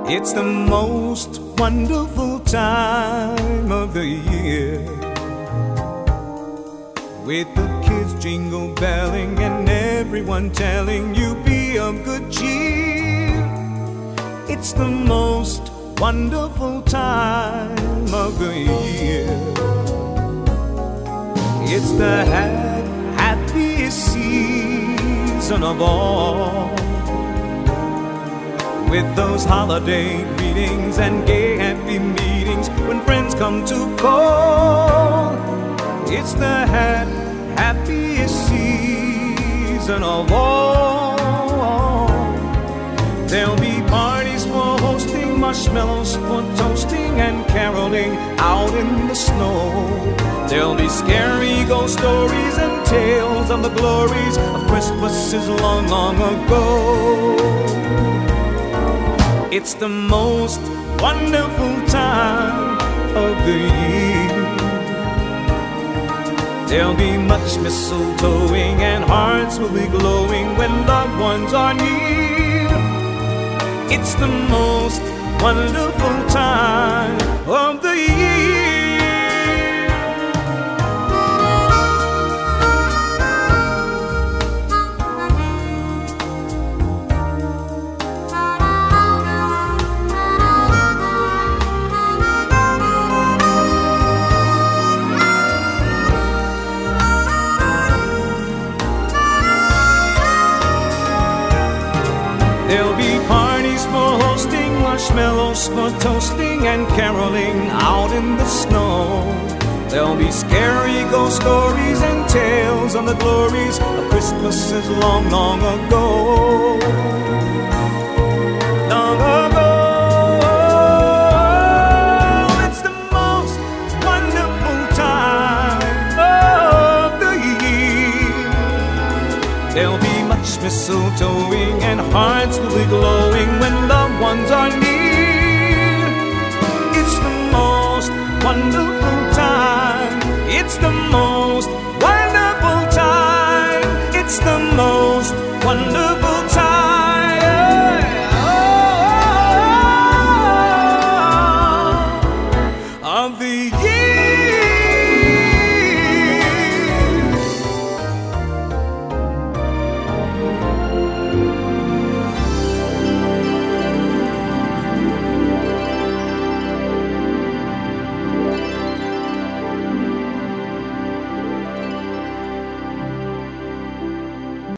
It's the most wonderful time of the year, with the kids jingle belling and everyone telling you be of good cheer. It's the most wonderful time of the year. It's the happiest season of all, with those holiday greetings and gay happy meetings when friends come to call. It's the happiest season of all. There'll be parties for hosting, marshmallows for toasting, and caroling out in the snow. There'll be scary ghost stories and tales of the glories of Christmases long, long ago. It's the most wonderful time of the year. There'll be much mistletoeing and hearts will be glowing when loved ones are near. It's the most wonderful time of the year. There'll be parties for hosting, marshmallows for toasting, and caroling out in the snow. There'll be scary ghost stories and tales of the glories of Christmases long, long ago. Long ago. It's the most wonderful time of the year. There'll be much mistletoeing and hearts will be glowing when loved ones are near. It's the most wonderful